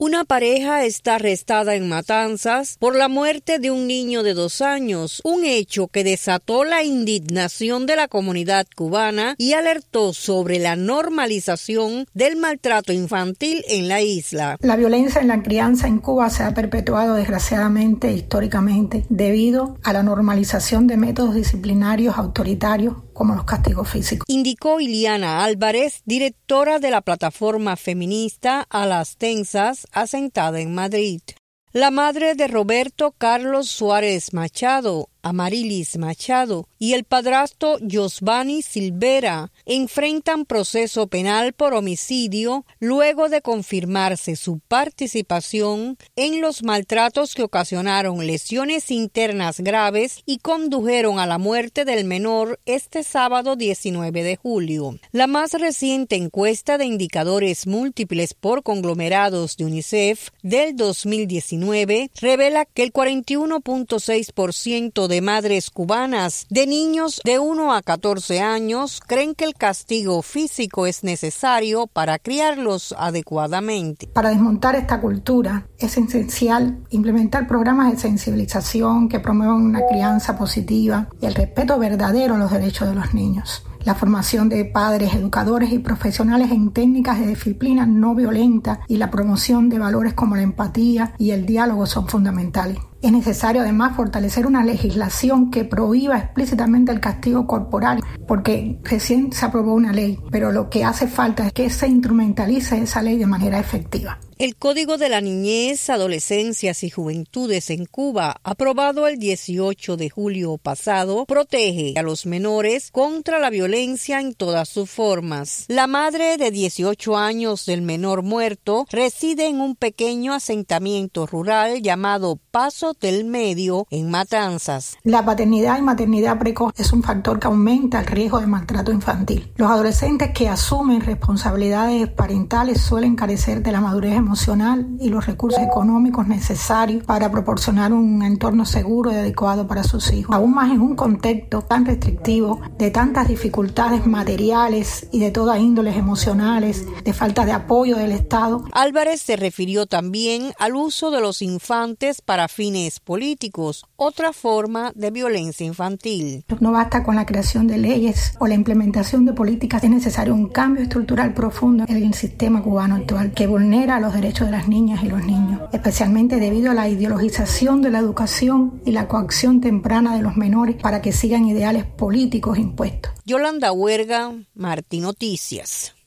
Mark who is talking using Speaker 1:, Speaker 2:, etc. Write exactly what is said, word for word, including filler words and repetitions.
Speaker 1: Una pareja está arrestada en Matanzas por la muerte de un niño de dos años, un hecho que desató la indignación de la comunidad cubana y alertó sobre la normalización del maltrato infantil en la isla.
Speaker 2: La violencia en la crianza en Cuba se ha perpetuado desgraciadamente históricamente debido a la normalización de métodos disciplinarios autoritarios como los castigos físicos.
Speaker 1: Indicó Iliana Álvarez, directora de la plataforma feminista A las Tensas, asentada en Madrid. La madre de Roberto Carlos Suárez Machado, Amarilis Machado, y el padrastro Josvani Silvera enfrentan proceso penal por homicidio luego de confirmarse su participación en los maltratos que ocasionaron lesiones internas graves y condujeron a la muerte del menor este sábado diecinueve de julio. La más reciente encuesta de indicadores múltiples por conglomerados de UNICEF del dos mil diecinueve revela que el cuarenta y uno punto seis por ciento de madres cubanas de niños de uno a catorce años creen que el castigo físico es necesario para criarlos adecuadamente.
Speaker 2: Para desmontar esta cultura es esencial implementar programas de sensibilización que promuevan una crianza positiva y el respeto verdadero a los derechos de los niños. La formación de padres, educadores y profesionales en técnicas de disciplina no violenta y la promoción de valores como la empatía y el diálogo son fundamentales. Es necesario además fortalecer una legislación que prohíba explícitamente el castigo corporal, porque recién se aprobó una ley, pero lo que hace falta es que se instrumentalice esa ley de manera efectiva.
Speaker 1: El Código de la Niñez, Adolescencias y Juventudes en Cuba, aprobado el dieciocho de julio pasado, protege a los menores contra la violencia en todas sus formas. La madre de dieciocho años del menor muerto reside en un pequeño asentamiento rural llamado Paso del Medio, en Matanzas.
Speaker 2: La paternidad y maternidad precoz es un factor que aumenta el riesgo de maltrato infantil. Los adolescentes que asumen responsabilidades parentales suelen carecer de la madurez emocional emocional y los recursos económicos necesarios para proporcionar un entorno seguro y adecuado para sus hijos. Aún más en un contexto tan restrictivo, de tantas dificultades materiales y de todas índoles emocionales, de falta de apoyo del Estado.
Speaker 1: Álvarez se refirió también al uso de los infantes para fines políticos, otra forma de violencia infantil.
Speaker 2: No basta con la creación de leyes o la implementación de políticas, es necesario un cambio estructural profundo en el sistema cubano actual que vulnera los derechos de las niñas y los niños, especialmente debido a la ideologización de la educación y la coacción temprana de los menores para que sigan ideales políticos impuestos.
Speaker 1: Yolanda Huerga, Martí Noticias.